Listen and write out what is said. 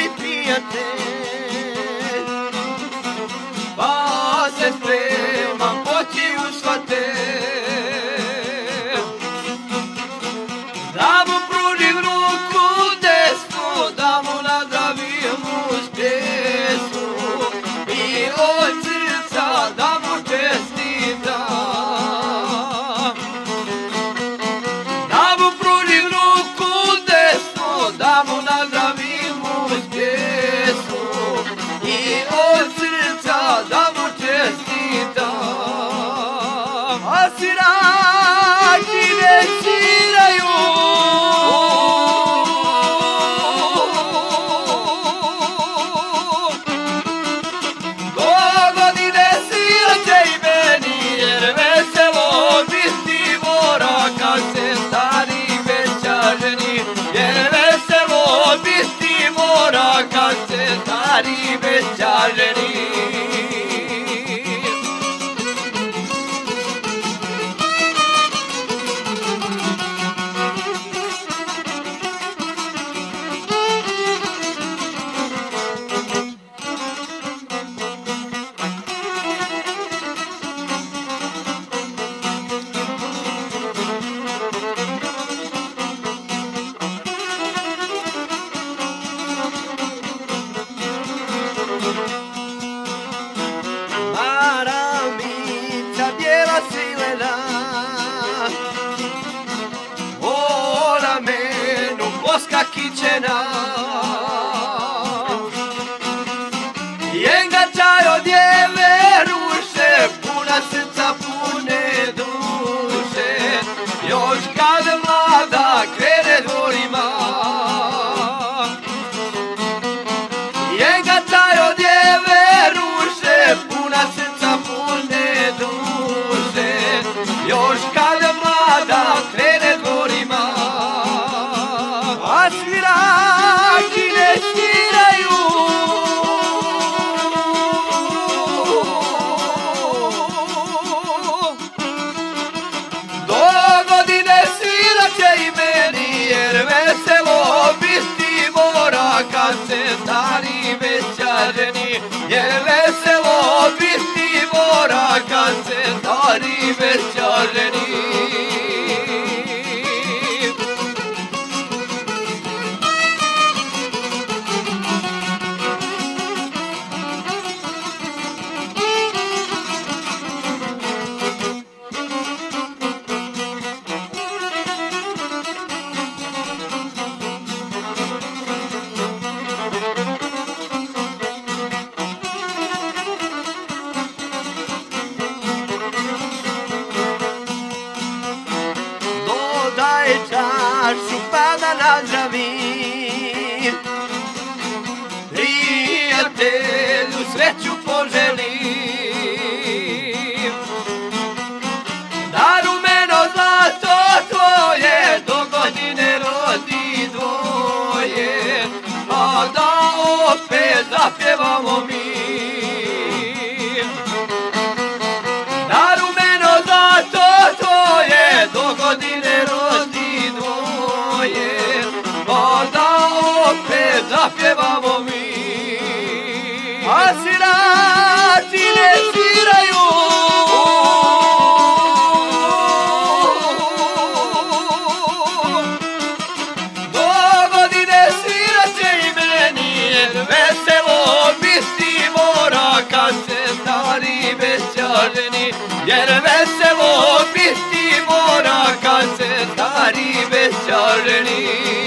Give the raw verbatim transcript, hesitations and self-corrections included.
prijatelj, pa se spremam poći u svate. Da mu pružim ruku desnu, da mu nazdravim uz pjesmu i od srca da mu čestitam. Da mu pružim ruku desnu, da mu nazdravim uz pjesmu i od srca da mu čestitam. A svirači ne sviraju, do godine sviraće i meni, jer veselo biti mora kad se stari veća ženi. Jer veselo biti mora kad se stari veća ženi. Maramica bijela svilena, o ramenu boska kićena. Jenga čaj od djeve ruše, puna srca pune duše, još kad mlada krene dvorima. Jenga čaj od djeve ruše, puna srca pune duše, još kad mlada krene dvorima. A svirači ne sviraju, do godine sviraće i meni, jer veselo biti mora kad se stari veća ženi. Jer veselo biti mora kad se stari veća ženi. Dodaj čašu pa da nazdravim, prijatelju sreću poželim. Da rumeno zlato tvoje do godine rodi dvoje, a da opet zapjevamo mi. Da rumeno zlato tvoje do godine rodi dvoje, pa da opet zapjevamo mi. A svirači ne sviraju, do godine sviraće i meni, jer veselo biti mora kad se stari veća ženi. Jer veselo biti mora kad se stari veća ženi.